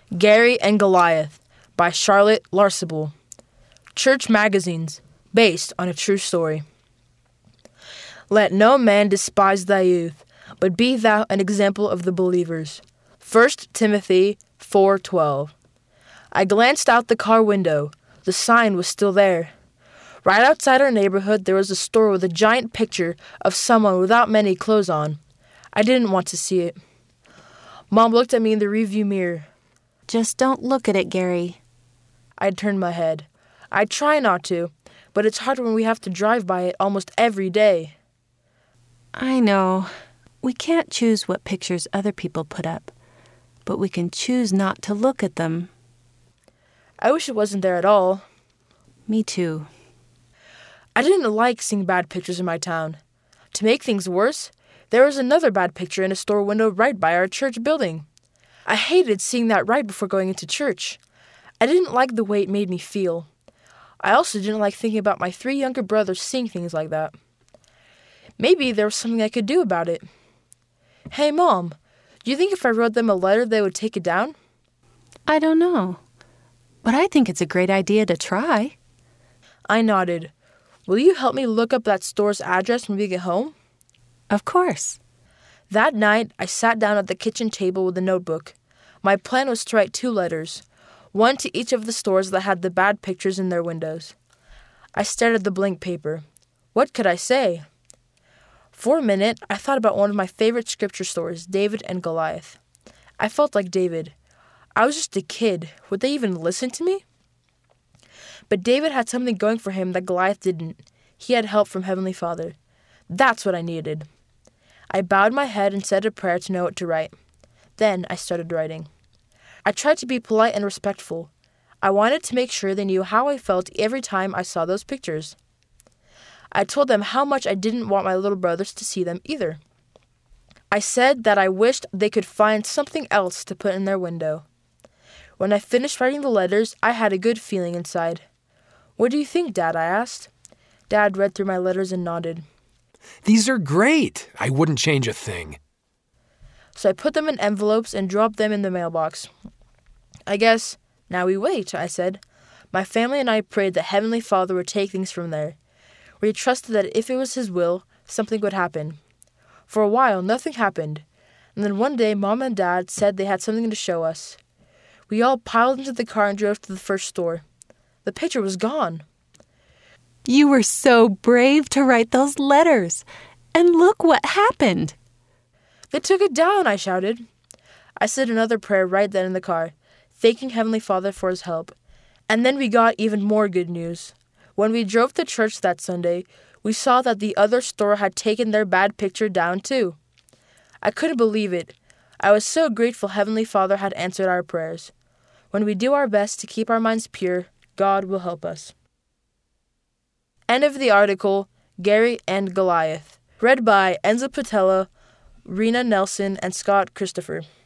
Gary and Goliath by Charlotte Larsable. Church Magazines, based on a true story. Let no man despise thy youth, but be thou an example of the believers. 1 Timothy 4:12. I glanced out the car window. The sign was still there. Right outside our neighborhood, there was a store with a giant picture of someone without many clothes on. I didn't want to see it. Mom looked at me in the rearview mirror. Just don't look at it, Gary. I turned my head. I try not to, but it's hard when we have to drive by it almost every day. I know. We can't choose what pictures other people put up, but we can choose not to look at them. I wish it wasn't there at all. Me too. I didn't like seeing bad pictures in my town. To make things worse, there was another bad picture in a store window right by our church building. I hated seeing that right before going into church. I didn't like the way it made me feel. I also didn't like thinking about my 3 younger brothers seeing things like that. Maybe there was something I could do about it. Hey, Mom, do you think if I wrote them a letter they would take it down? I don't know, but I think it's a great idea to try. I nodded. Will you help me look up that store's address when we get home? Of course. That night, I sat down at the kitchen table with a notebook. My plan was to write 2 letters, one to each of the stores that had the bad pictures in their windows. I stared at the blank paper. What could I say? For a minute, I thought about one of my favorite scripture stories, David and Goliath. I felt like David. I was just a kid. Would they even listen to me? But David had something going for him that Goliath didn't. He had help from Heavenly Father. That's what I needed. I bowed my head and said a prayer to know what to write. Then I started writing. I tried to be polite and respectful. I wanted to make sure they knew how I felt every time I saw those pictures. I told them how much I didn't want my little brothers to see them either. I said that I wished they could find something else to put in their window. When I finished writing the letters, I had a good feeling inside. What do you think, Dad? I asked. Dad read through my letters and nodded. These are great. I wouldn't change a thing. So I put them in envelopes and dropped them in the mailbox. I guess, now we wait, I said. My family and I prayed that Heavenly Father would take things from there. We trusted that if it was His will, something would happen. For a while, nothing happened. And then one day, Mom and Dad said they had something to show us. We all piled into the car and drove to the first store. The picture was gone. You were so brave to write those letters. And look what happened. They took it down, I shouted. I said another prayer right then in the car, thanking Heavenly Father for His help. And then we got even more good news. When we drove to church that Sunday, we saw that the other store had taken their bad picture down too. I couldn't believe it. I was so grateful Heavenly Father had answered our prayers. When we do our best to keep our minds pure, God will help us. End of the article, Gary and Goliath. Read by Enzo Patella, Rena Nelson, and Scott Christopher.